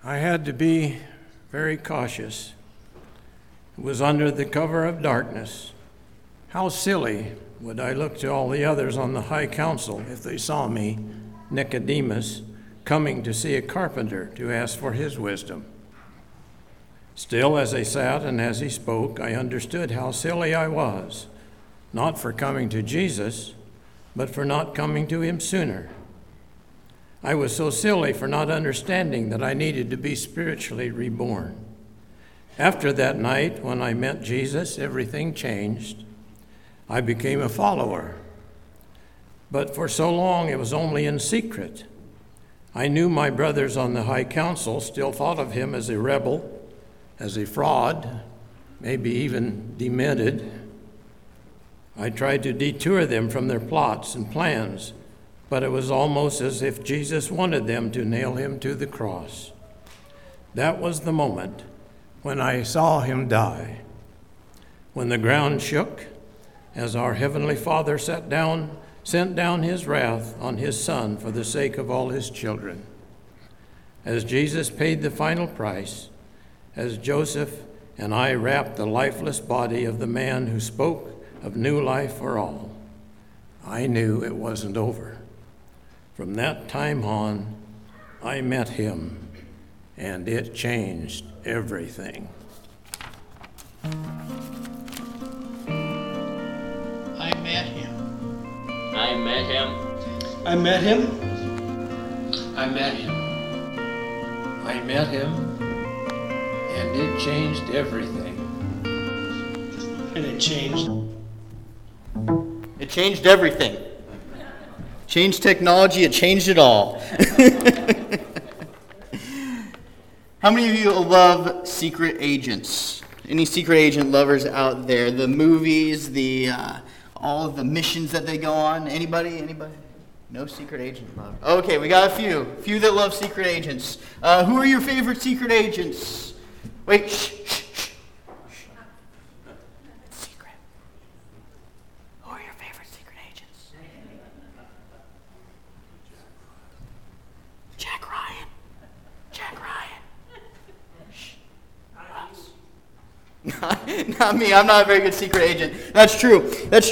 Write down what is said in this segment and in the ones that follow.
I had to be very cautious. It was under the cover of darkness. How silly would I look to all the others on the high council if they saw me, Nicodemus, coming to see a carpenter to ask for his wisdom. Still, as I sat and as he spoke, I understood how silly I was, not for coming to Jesus, but for not coming to him sooner. I was so silly for not understanding that I needed to be spiritually reborn. After that night, when I met Jesus, everything changed. I became a follower. But for so long, it was only in secret. I knew my brothers on the high council still thought of him as a rebel, as a fraud, maybe even demented. I tried to detour them from their plots and plans, but it was almost as if Jesus wanted them to nail him to the cross. That was the moment when I saw him die, when the ground shook as our Heavenly Father sent down his wrath on his Son for the sake of all his children. As Jesus paid the final price, as Joseph and I wrapped the lifeless body of the man who spoke of new life for all, I knew it wasn't over. From that time on, I met him, and it changed everything. I met him. I met him. I met him. I met him. I met him, and it changed everything. And it changed. It changed everything. Changed technology, it changed it all. How many of you love Secret Agents? Any Secret Agent lovers out there? The movies, all of the missions that they go on. Anybody? No Secret Agent love. Okay, we got a few that love Secret Agents. Who are your favorite Secret Agents? Wait, shh. It's secret. Who are your favorite Secret Agents? Jack Ryan. Shh. Not me. I'm not a very good Secret Agent. That's true.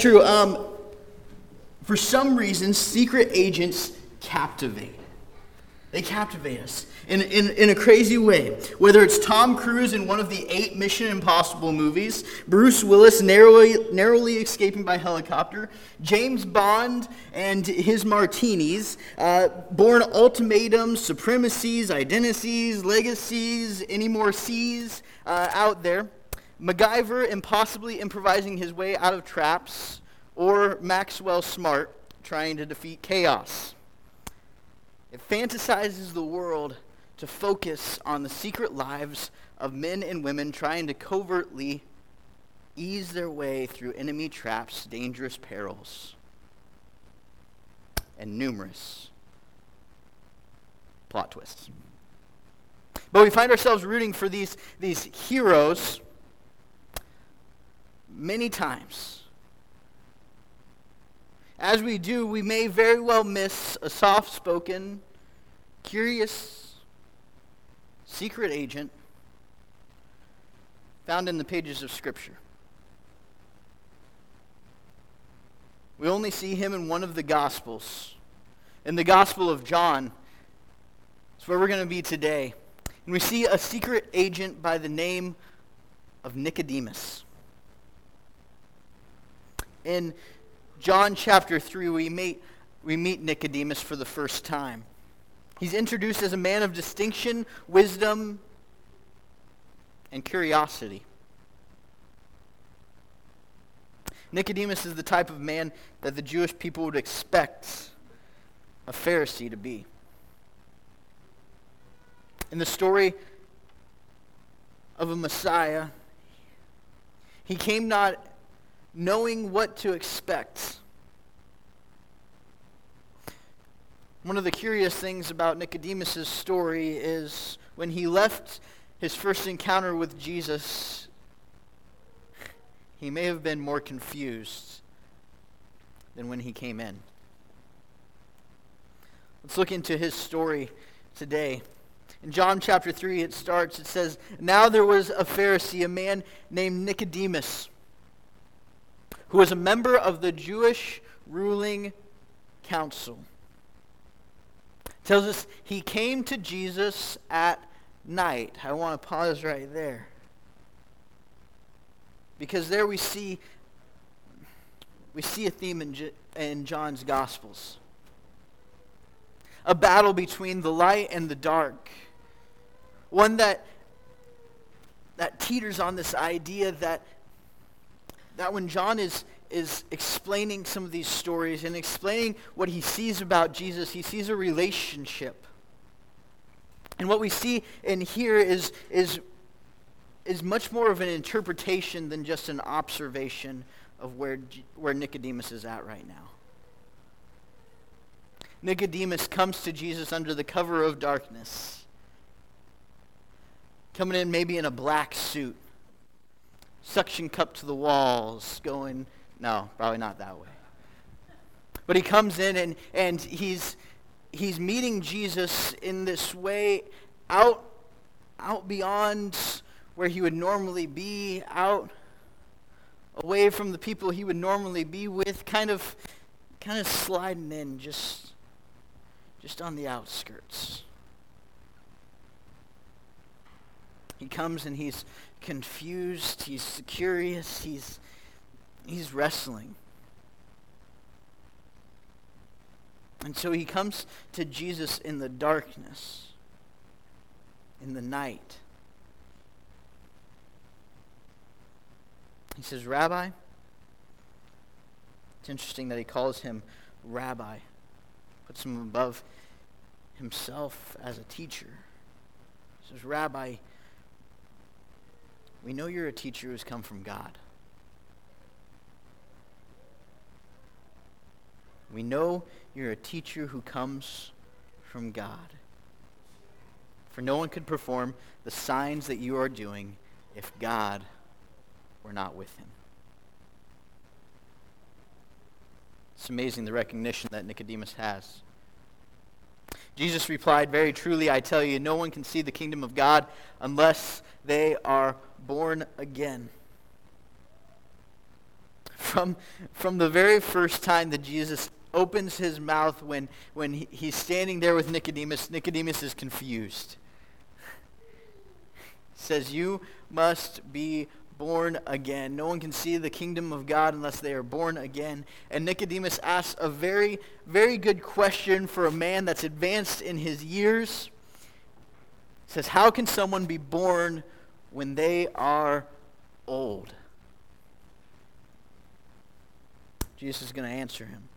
For some reason, Secret Agents captivate. They captivate us in a crazy way. Whether it's Tom Cruise in one of the 8 Mission Impossible movies, Bruce Willis narrowly escaping by helicopter, James Bond and his martinis, Bourne Ultimatums, Supremacies, Identities, Legacies, any more C's out there, MacGyver impossibly improvising his way out of traps, or Maxwell Smart trying to defeat chaos. It fantasizes the world to focus on the secret lives of men and women trying to covertly ease their way through enemy traps, dangerous perils, and numerous plot twists. But we find ourselves rooting for these heroes many times. As we do, we may very well miss a soft-spoken, curious, secret agent found in the pages of Scripture. We only see him in one of the Gospels. In the Gospel of John, that's where we're going to be today. And we see a secret agent by the name of Nicodemus. In John chapter 3, we meet Nicodemus for the first time. He's introduced as a man of distinction, wisdom, and curiosity. Nicodemus is the type of man that the Jewish people would expect a Pharisee to be. In the story of a Messiah, he came not knowing what to expect. One of the curious things about Nicodemus' story is when he left his first encounter with Jesus, he may have been more confused than when he came in. Let's look into his story today. In John chapter 3, it says, "Now there was a Pharisee, a man named Nicodemus, who was a member of the Jewish ruling council." It tells us he came to Jesus at night. I want to pause right there. Because there we see a theme in John's Gospels. A battle between the light and the dark. One that teeters on this idea that when John is explaining some of these stories and explaining what he sees about Jesus, he sees a relationship. And what we see in here is much more of an interpretation than just an observation of where Nicodemus is at right now. Nicodemus comes to Jesus under the cover of darkness, coming in maybe in a black suit, suction cup to the walls, going, no, probably not that way. But he comes in and he's meeting Jesus in this way out beyond where he would normally be, out away from the people he would normally be with, kind of sliding in just on the outskirts. He comes and he's confused, he's curious, he's wrestling. And so he comes to Jesus in the darkness, in the night. He says, "Rabbi." It's interesting that he calls him Rabbi. Puts him above himself as a teacher. He says, "Rabbi, we know you're a teacher who's come from God. We know you're a teacher who comes from God. For no one could perform the signs that you are doing if God were not with him." It's amazing the recognition that Nicodemus has. Jesus replied, "Very truly I tell you, no one can see the kingdom of God unless they are born again." From the very first time that Jesus opens his mouth when he's standing there with Nicodemus, Nicodemus is confused. He says, "You must be born again. No one can see the kingdom of God unless they are born again." And Nicodemus asks a very, very good question for a man that's advanced in his years. He says, "How can someone be born when they are old?" Jesus is going to answer him.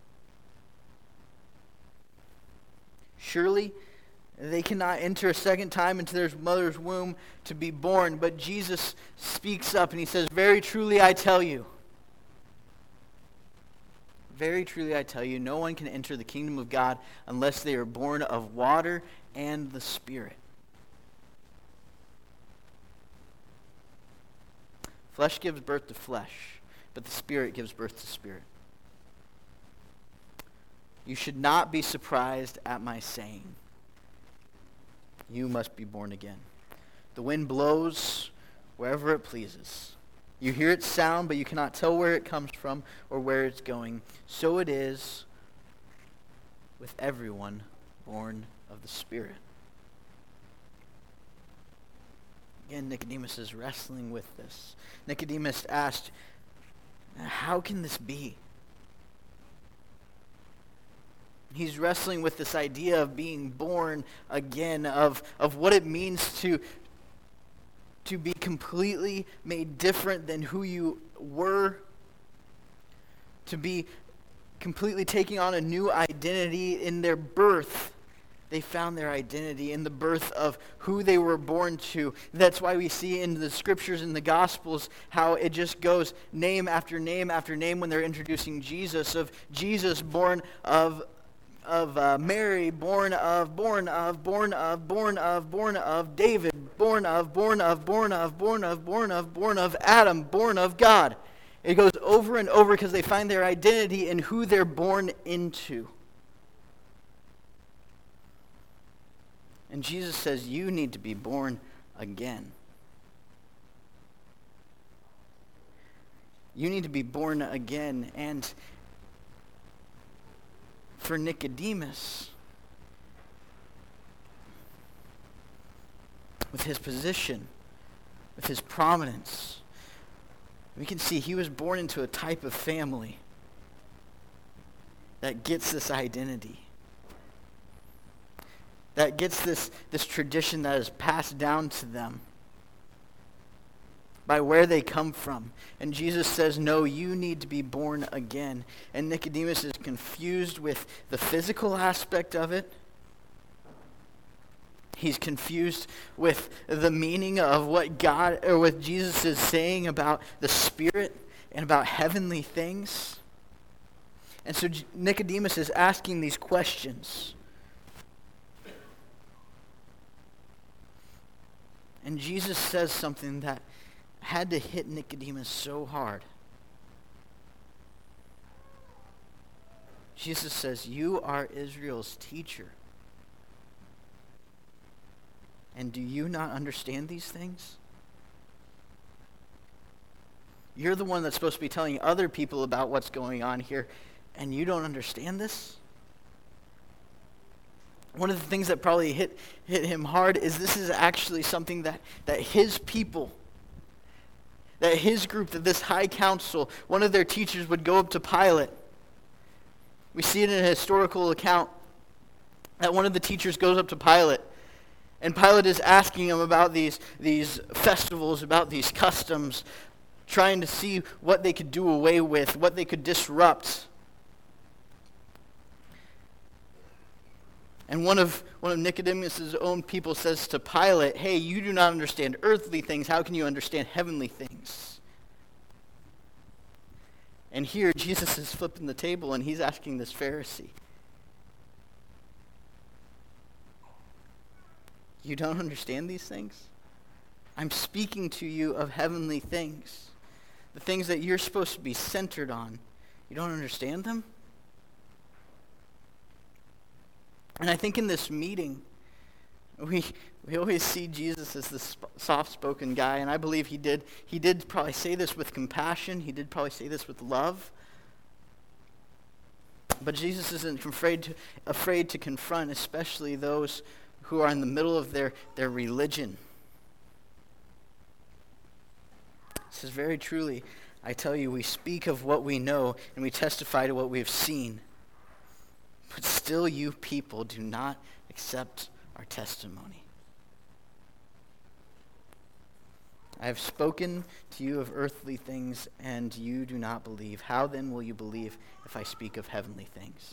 "Surely they cannot enter a second time into their mother's womb to be born." But Jesus speaks up and he says, "Very truly I tell you. Very truly I tell you, no one can enter the kingdom of God unless they are born of water and the Spirit. Flesh gives birth to flesh, but the Spirit gives birth to spirit. You should not be surprised at my saying, you must be born again. The wind blows wherever it pleases. You hear its sound, but you cannot tell where it comes from or where it's going. So it is with everyone born of the Spirit." Again, Nicodemus is wrestling with this. Nicodemus asked, "How can this be?" He's wrestling with this idea of being born again, of what it means to be completely made different than who you were, to be completely taking on a new identity in their birth. They found their identity in the birth of who they were born to. That's why we see in the scriptures and the Gospels how it just goes name after name after name when they're introducing Jesus, of Jesus born of Mary, born of David, born of Adam, born of God. It goes over and over because they find their identity in who they're born into. And Jesus says, you need to be born again. You need to be born again. And for Nicodemus, with his position, with his prominence, we can see he was born into a type of family that gets this identity, that gets this tradition that is passed down to them by where they come from. And Jesus says, no, you need to be born again. And Nicodemus is confused with the physical aspect of it. He's confused with the meaning of what God or what Jesus is saying about the Spirit and about heavenly things. And so Nicodemus is asking these questions. And Jesus says something that had to hit Nicodemus so hard. Jesus says, you are Israel's teacher. And do you not understand these things? You're the one that's supposed to be telling other people about what's going on here, and you don't understand this? One of the things that probably hit him hard is this is actually something that his people, that his group, that this high council, one of their teachers would go up to Pilate. We see it in a historical account that one of the teachers goes up to Pilate, and Pilate is asking him about these festivals, about these customs, trying to see what they could do away with, what they could disrupt. And one of Nicodemus' own people says to Pilate, hey, you do not understand earthly things. How can you understand heavenly things? And here Jesus is flipping the table and he's asking this Pharisee, you don't understand these things? I'm speaking to you of heavenly things. The things that you're supposed to be centered on. You don't understand them? And I think in this meeting, we always see Jesus as this soft-spoken guy, and I believe he did probably say this with compassion. He did probably say this with love. But Jesus isn't afraid to confront, especially those who are in the middle of their religion. He says, very truly, I tell you, we speak of what we know, and we testify to what we have seen. But still you people do not accept our testimony. I have spoken to you of earthly things, and you do not believe. How then will you believe if I speak of heavenly things?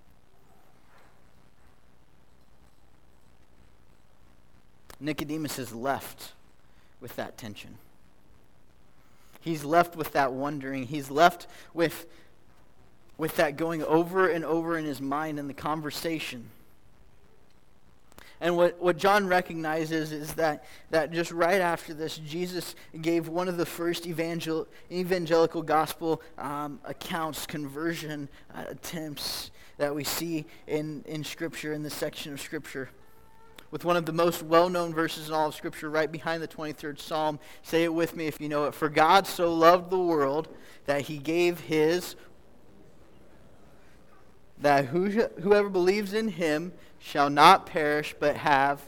Nicodemus is left with that tension. He's left with that wondering. He's left with that going over and over in his mind in the conversation. And what John recognizes is that just right after this, Jesus gave one of the first evangelical gospel accounts, conversion attempts that we see in Scripture, in this section of Scripture. With one of the most well-known verses in all of Scripture, right behind the 23rd Psalm. Say it with me if you know it. For God so loved the world that he gave his, that whoever believes in him shall not perish but have.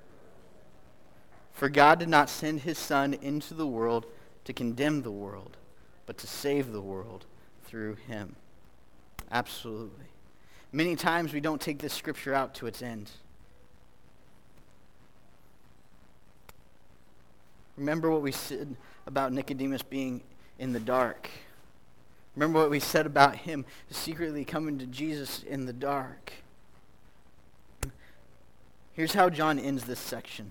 For God did not send his Son into the world to condemn the world, but to save the world through him. Absolutely. Many times we don't take this Scripture out to its end. Remember what we said about Nicodemus being in the dark. Remember what we said about him secretly coming to Jesus in the dark. Here's how John ends this section.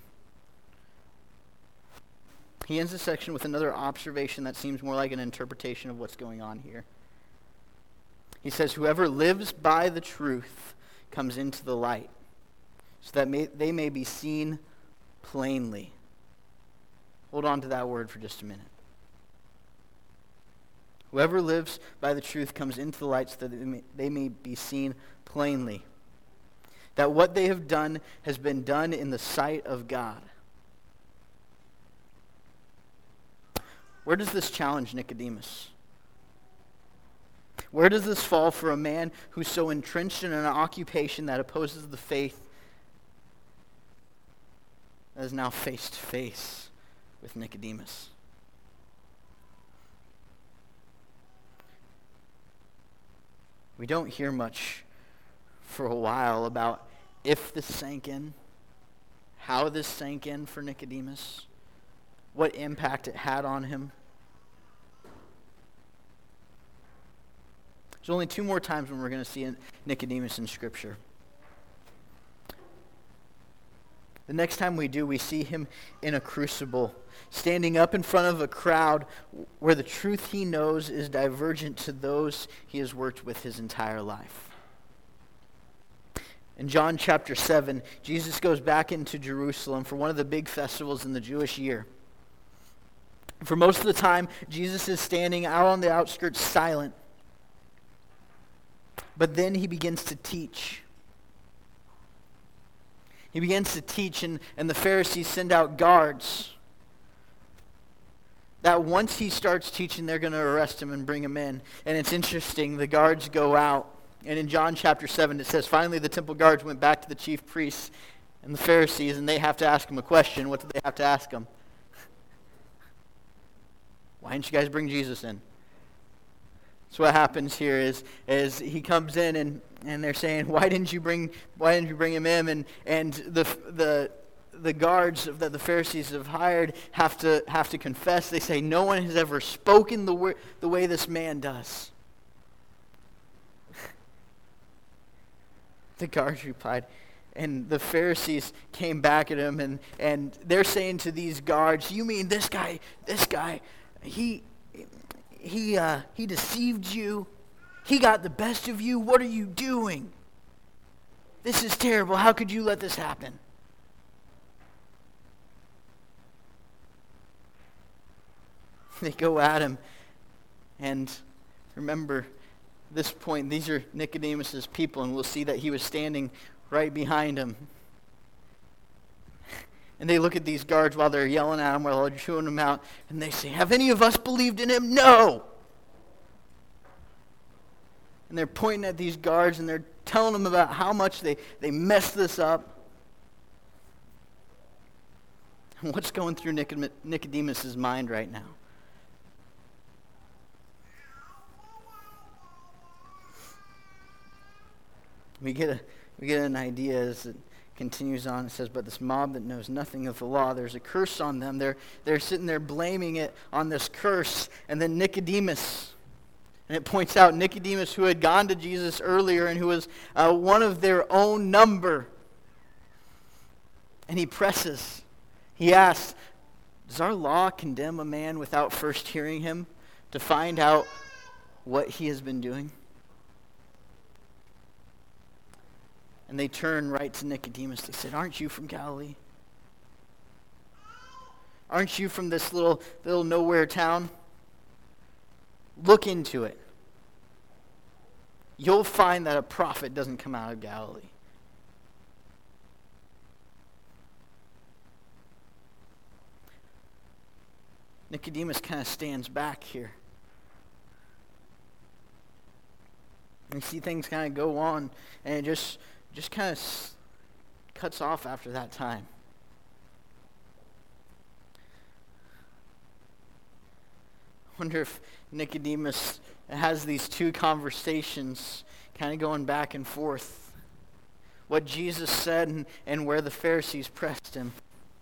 He ends the section with another observation that seems more like an interpretation of what's going on here. He says, whoever lives by the truth comes into the light, so that they may be seen plainly. Hold on to that word for just a minute. Whoever lives by the truth comes into the light so that they may be seen plainly. that what they have done has been done in the sight of God. Where does this challenge Nicodemus? Where does this fall for a man who's so entrenched in an occupation that opposes the faith that is now face to face with Nicodemus? We don't hear much for a while about if this sank in, how this sank in for Nicodemus, what impact it had on him. There's only two more times when we're going to see Nicodemus in Scripture. The next time we do, we see him in a crucible, standing up in front of a crowd where the truth he knows is divergent to those he has worked with his entire life. In John chapter 7, Jesus goes back into Jerusalem for one of the big festivals in the Jewish year. For most of the time, Jesus is standing out on the outskirts silent. But then he begins to teach. He begins to teach, and the Pharisees send out guards. That once he starts teaching, they're going to arrest him and bring him in. And it's interesting, the guards go out. And in John chapter 7, it says, finally the temple guards went back to the chief priests and the Pharisees, and they have to ask him a question. What do they have to ask him? Why didn't you guys bring Jesus in? So what happens here is he comes in and they're saying, why didn't you bring him in? And the guards that the Pharisees have hired have to confess. They say, no one has ever spoken the way this man does. The guards replied, and the Pharisees came back at him, and they're saying to these guards, you mean this guy, he deceived you? He got the best of you? What are you doing? This is terrible. How could you let this happen? They go at him, and remember, this point, these are Nicodemus's people, and we'll see that he was standing right behind him. And they look at these guards while they're yelling at him, while they're chewing him out, and they say, have any of us believed in him? No! And they're pointing at these guards, and they're telling them about how much they messed this up. And what's going through Nicodemus's mind right now? We get an idea as it continues on. It says, but this mob that knows nothing of the law, there's a curse on them. They're sitting there blaming it on this curse. And then Nicodemus, and it points out Nicodemus, who had gone to Jesus earlier and who was one of their own number. And he presses. He asks, does our law condemn a man without first hearing him to find out what he has been doing? And they turn right to Nicodemus. They said, aren't you from Galilee? Aren't you from this little nowhere town? Look into it. You'll find that a prophet doesn't come out of Galilee. Nicodemus kind of stands back here. We see things kind of go on, and it just kind of cuts off after that time. I wonder if Nicodemus has these two conversations kind of going back and forth. What Jesus said and where the Pharisees pressed him.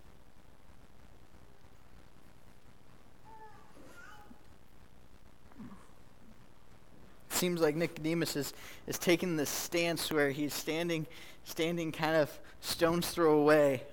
Seems like Nicodemus is taking this stance where he's standing kind of stone's throw away.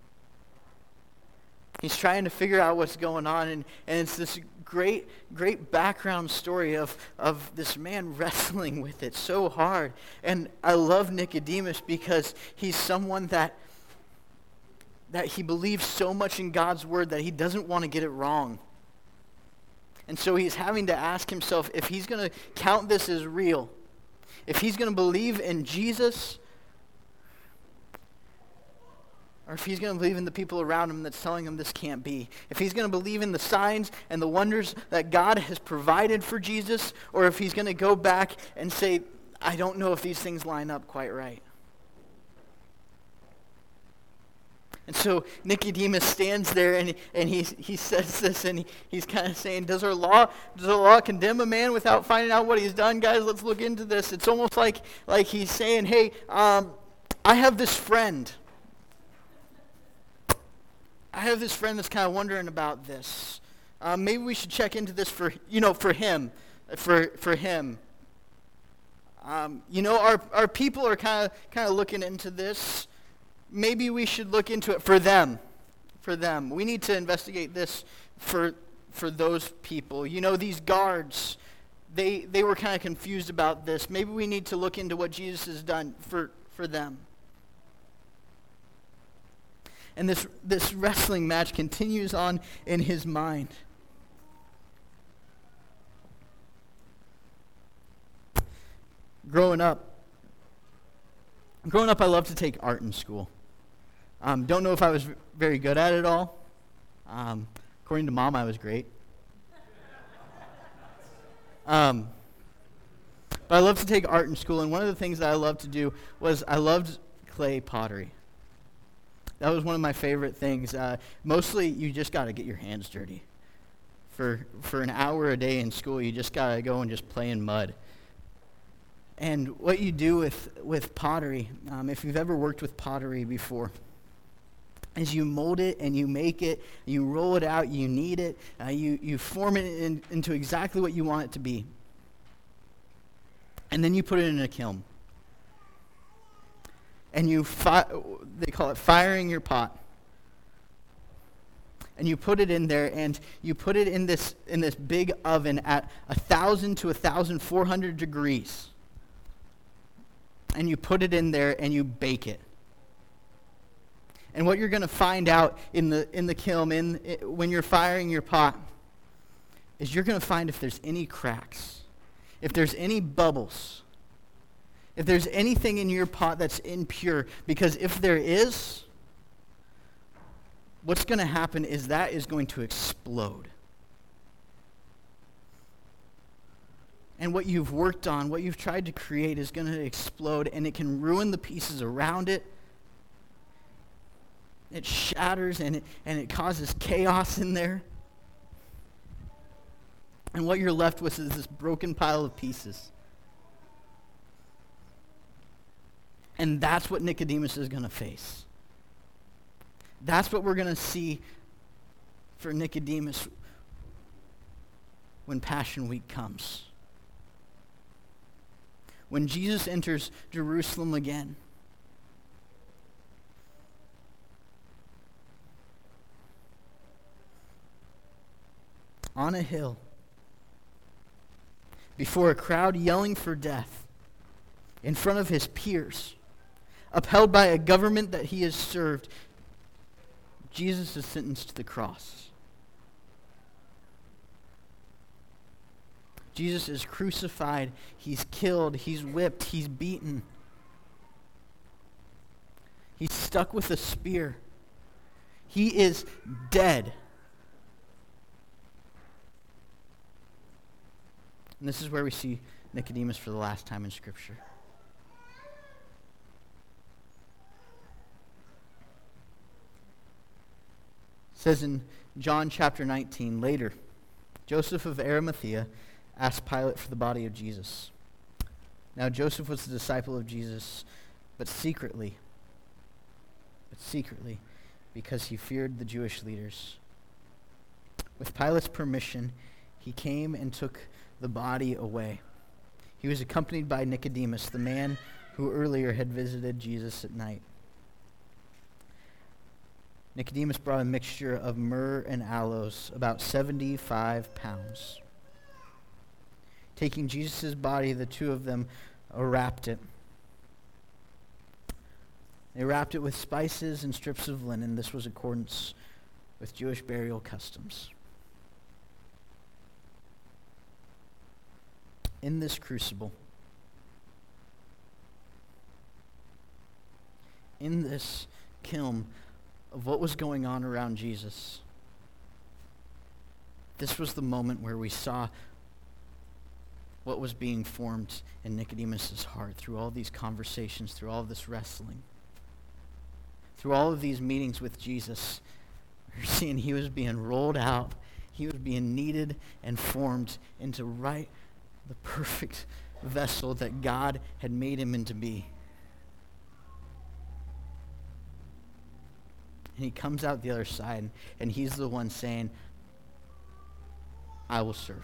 He's trying to figure out what's going on, and it's this great background story of this man wrestling with it so hard. And I love Nicodemus because he's someone that he believes so much in God's word that he doesn't want to get it wrong. And so he's having to ask himself if he's going to count this as real, if he's going to believe in Jesus, or if he's going to believe in the people around him that's telling him this can't be. If he's going to believe in the signs and the wonders that God has provided for Jesus, or if he's going to go back and say, I don't know if these things line up quite right. And so Nicodemus stands there and he says this, and he's kind of saying, does the law condemn a man without finding out what he's done? Guys, let's look into this. It's almost like he's saying, hey, I have this friend. That's kind of wondering about this. Maybe we should check into this for him. Our people are kind of looking into this. Maybe we should look into it for them. We need to investigate this for those people. These guards, they were kind of confused about this. Maybe we need to look into what Jesus has done for them. And this wrestling match continues on in his mind. Growing up, I loved to take art in school. Don't know if I was very good at it all. According to Mom, I was great. But I loved to take art in school, and one of the things that I loved to do was I loved clay pottery. That was one of my favorite things. Mostly, you just got to get your hands dirty. For an hour a day in school, you just got to go and just play in mud. And what you do with pottery, if you've ever worked with pottery before, is you mold it and you make it, you roll it out, you knead it, you form it into exactly what you want it to be. And then you put it in a kiln. And they call it firing your pot. And you put it in there, and you put it in this big oven at 1,000 to 1,400 degrees. And you put it in there and you bake it. And what you're going to find out in the kiln, when you're firing your pot, is you're going to find if there's any cracks, if there's any bubbles, if there's anything in your pot that's impure. Because if there is, what's going to happen is that is going to explode. And what you've worked on, what you've tried to create is going to explode, and it can ruin the pieces around it. It shatters, and it causes chaos in there. And what you're left with is this broken pile of pieces. And that's what Nicodemus is going to face. That's what we're going to see for Nicodemus when Passion Week comes. When Jesus enters Jerusalem again. On a hill, before a crowd yelling for death, in front of his peers, upheld by a government that he has served, Jesus is sentenced to the cross. Jesus is crucified, he's killed, he's whipped, he's beaten. He's stuck with a spear. He is dead. And this is where we see Nicodemus for the last time in Scripture. It says in John chapter 19, later, Joseph of Arimathea asked Pilate for the body of Jesus. Now Joseph was the disciple of Jesus, but secretly, because he feared the Jewish leaders. With Pilate's permission, he came and took the body away. He was accompanied by Nicodemus, the man who earlier had visited Jesus at night. Nicodemus brought a mixture of myrrh and aloes, about 75 pounds. Taking Jesus' body, the two of them wrapped it. They wrapped it with spices and strips of linen. This was in accordance with Jewish burial customs. In this crucible, in this kiln of what was going on around Jesus, this was the moment where we saw what was being formed in Nicodemus' heart through all these conversations, through all of this wrestling. Through all of these meetings with Jesus, we're seeing he was being rolled out. He was being kneaded and formed into the perfect vessel that God had made him into be. And he comes out the other side, and he's the one saying, I will serve.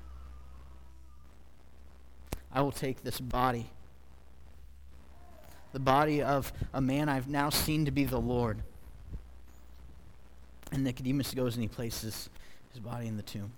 I will take this body, the body of a man I've now seen to be the Lord. And Nicodemus goes and he places his body in the tomb.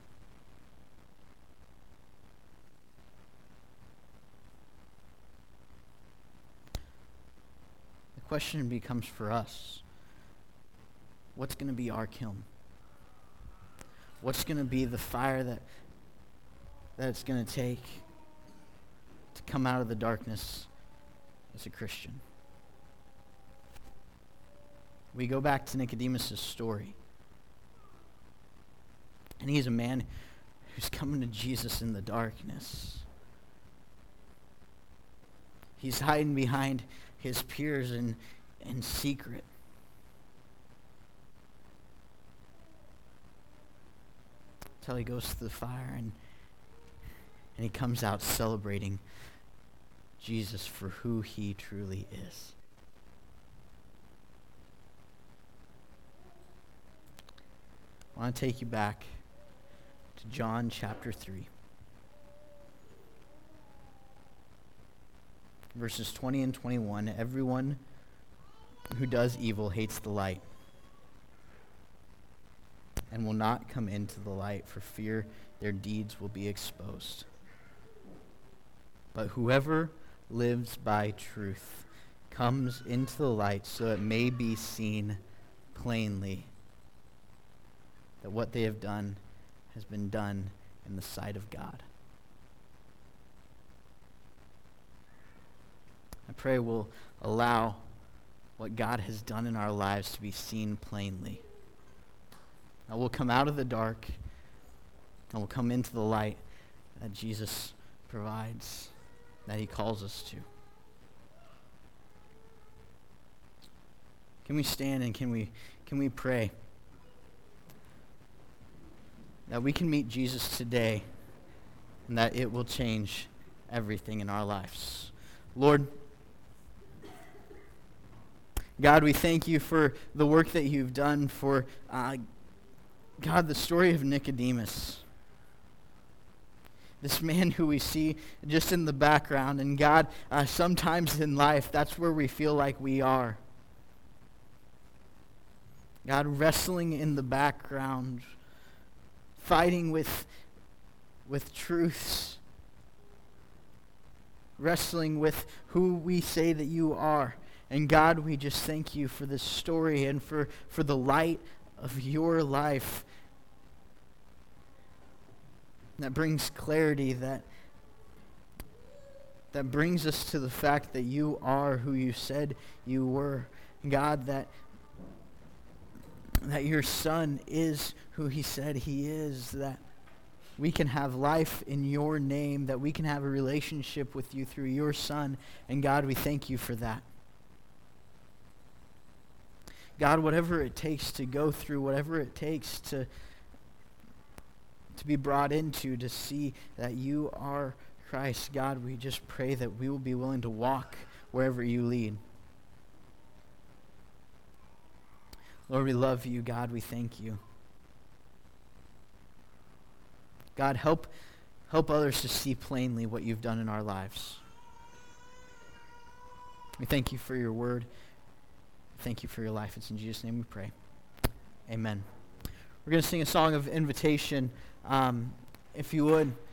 The question becomes for us, what's going to be our kiln? What's going to be the fire that it's going to take to come out of the darkness as a Christian? We go back to Nicodemus' story. And he's a man who's coming to Jesus in the darkness. He's hiding behind his peers in secret. Until he goes to the fire and he comes out celebrating Jesus for who he truly is. I want to take you back to John chapter 3. Verses 20 and 21. Everyone who does evil hates the light and will not come into the light for fear their deeds will be exposed. But whoever lives by truth comes into the light so it may be seen plainly that what they have done has been done in the sight of God. I pray we'll allow what God has done in our lives to be seen plainly. That we'll come out of the dark and we'll come into the light that Jesus provides, that he calls us to. Can we stand and can we pray that we can meet Jesus today and that it will change everything in our lives? Lord, God, we thank you for the work that you've done for, God, the story of Nicodemus. This man who we see just in the background. And God, sometimes in life, that's where we feel like we are. God, wrestling in the background, fighting with truths, wrestling with who we say that you are. And God, we just thank you for this story and for the light of your life that brings clarity, that brings us to the fact that you are who you said you were. God, that your Son is who he said he is, that we can have life in your name, that we can have a relationship with you through your Son. And God, we thank you for that. God, whatever it takes to go through, whatever it takes to be brought into, to see that you are Christ, God, we just pray that we will be willing to walk wherever you lead. Lord, we love you. God, we thank you. God, help others to see plainly what you've done in our lives. We thank you for your word. Thank you for your life. It's in Jesus' name we pray. Amen. We're going to sing a song of invitation. If you would,